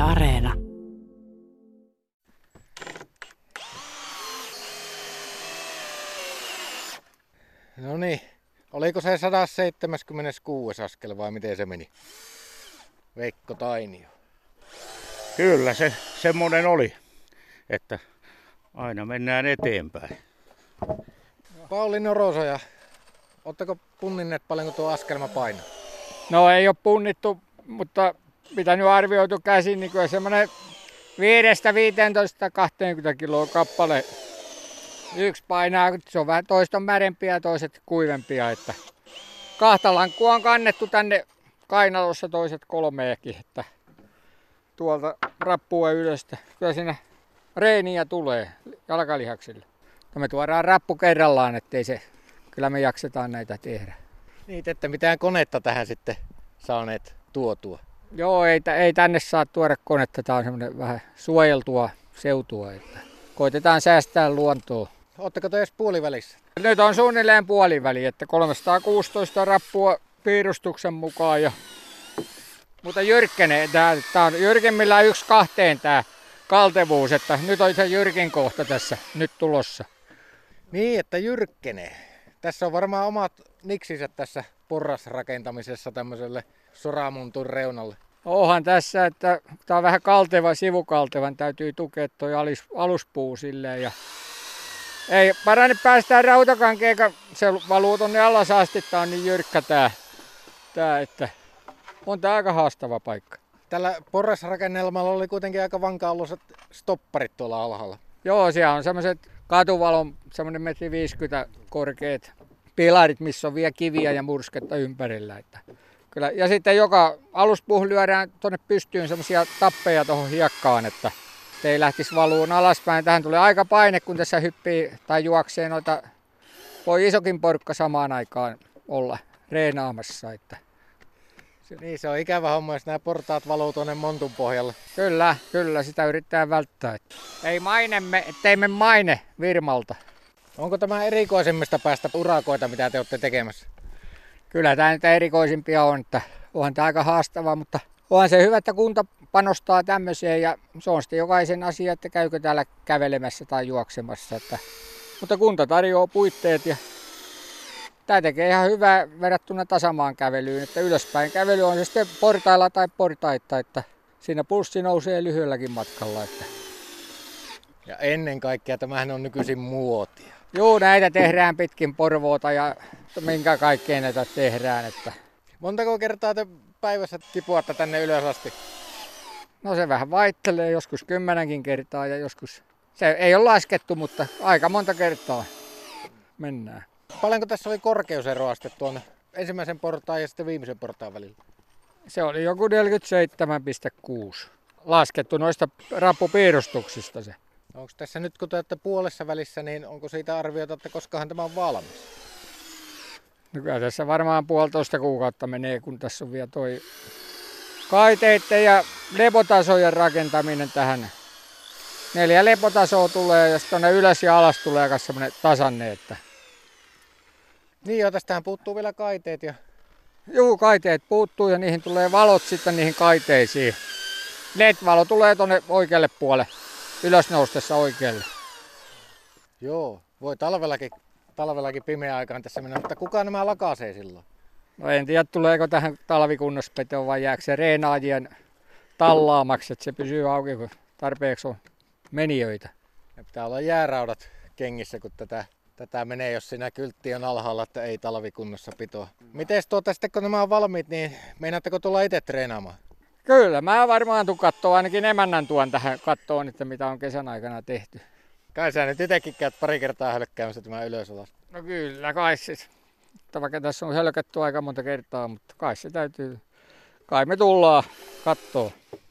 Areena. No niin, oliko se 176 askel vai miten se meni? Veikko Tainio. Kyllä se semmoinen oli, että aina mennään eteenpäin. Pauli Norosoja, ootteko punninneet paljonko tuo askelma painaa? No ei ole punnittu, mutta mitä nyt arvioitu käsin, niin kyllä semmoinen 5-15-20 kiloa kappale. Yksi painaa, se on vähän toista märempiä ja toiset kuivempia. Että kahta lankkua on kannettu tänne kainalossa, toiset 3:kin. Että tuolta rappua ylöstä. Kyllä siinä reeniä tulee jalkalihaksille. Ja me tuodaan rappu kerrallaan, ettei se, kyllä me jaksetaan näitä tehdä. Niin, ette mitään konetta tähän sitten saaneet tuotua. Joo, ei tänne saa tuoda konetta. Tämä on semmoinen vähän suojeltua seutua. Että koitetaan säästää luontoa. Ootteko te edes puolivälissä? Nyt on suunnilleen puoliväli, että 316 rappua piirustuksen mukaan. Mutta jyrkkenee. Tämä on jyrkimmillään 1-2 tämä kaltevuus, että nyt on se jyrkin kohta tässä nyt tulossa. Niin, että jyrkkenee. Tässä on varmaan omat niksinsä tässä porrasrakentamisessa tämmöiselle soramuntun reunalle. Onhan tässä, että tämä on vähän kalteva, sivukaltevan täytyy tukea tuo aluspuu silleen. Ja ei parane päästään rautakankeen, se valuu tonne alas asti, tää on niin jyrkkä tää, että on tää aika haastava paikka. Tällä porrasrakennelmalla oli kuitenkin aika vanka-alloiset stopparit tuolla alhaalla. Joo, siellä on semmoiset katuvalon semmoinen 1,50 m korkeat pilarit, missä on vielä kiviä ja mursketta ympärillä. Että kyllä. Ja sitten joka aluspuuhun lyödään tuonne pystyyn semmoisia tappeja tuohon hiekkaan, että ei lähtisi valuun alaspäin. Tähän tulee aika paine, kun tässä hyppii tai juoksee noita. Voi isokin porukka samaan aikaan olla reenaamassa. Että niin, se on ikävä homma, jos nämä portaat valuu tuonne montun pohjalle. Kyllä, sitä yrittää välttää. Ettei me maine Virmalta. Onko tämä erikoisemmista päästä urakoita, mitä te olette tekemässä? Kyllä tämä niitä erikoisimpia on, että onhan tämä aika haastavaa, mutta onhan se hyvä, että kunta panostaa tämmöiseen ja se on sitten jokaisen asia, että käykö täällä kävelemässä tai juoksemassa. Mutta kunta tarjoaa puitteet ja tämä tekee ihan hyvää verrattuna tasamaan kävelyyn, että ylöspäin kävely on se sitten portailla tai portaitta, että siinä pulssi nousee lyhyelläkin matkalla. Että. Ja ennen kaikkea tämähän on nykyisin muotia. Joo, näitä tehdään pitkin Porvoota ja minkä kaikkea näitä tehdään. Että. Montako kertaa te päivässä tipuatte tänne ylös asti? No se vähän vaihtelee, joskus 10 kertaa ja joskus, se ei ole laskettu, mutta aika monta kertaa mennään. Paljonko tässä oli korkeuseroa sitten tuon ensimmäisen portaan ja sitten viimeisen portaan välillä? Se oli joku 47,6. Laskettu noista rappupiirustuksista se. Onko tässä nyt kun te olette puolessa välissä, niin onko siitä arviota, että koskahan tämä on valmis? No kyllä tässä varmaan 1,5 kuukautta menee, kun tässä on vielä toi kaiteiden ja lepotasojen rakentaminen tähän. 4 lepotasoa tulee ja sitten ylös ja alas tulee myös semmoinen tasanne. Että. Niin joo, tästähän puuttuu vielä kaiteet. Juu, kaiteet puuttuu ja niihin tulee valot sitten niihin kaiteisiin. LED-valo tulee tuonne oikealle puolelle, ylös noustessa oikealle. Joo, voi talvellakin pimeä aikaan tässä mennä, mutta kuka nämä lakaisee silloin? No en tiedä, tuleeko tähän talvikunnospetoon vai jääkö se reenaajien tallaamaksi, että se pysyy auki, kun tarpeeksi on menijöitä. Ne pitää olla jääraudat kengissä, kun tätä menee, jos siinä kyltti on alhaalla, että ei talvikunnossa pitoa. Mites sitten kun nämä on valmiit, niin meinaatteko tulla itse treenaamaan? Kyllä, mä varmaan tuun kattoo, ainakin emännän tuon tähän kattoon, että mitä on kesän aikana tehty. Kai sä nyt itsekin käyt pari kertaa hölkkäämässä tämän ylös alas. No kyllä, kai siis. Vaikka tässä on hölkätty aika monta kertaa, mutta kai se täytyy. Kai me tullaan kattoo.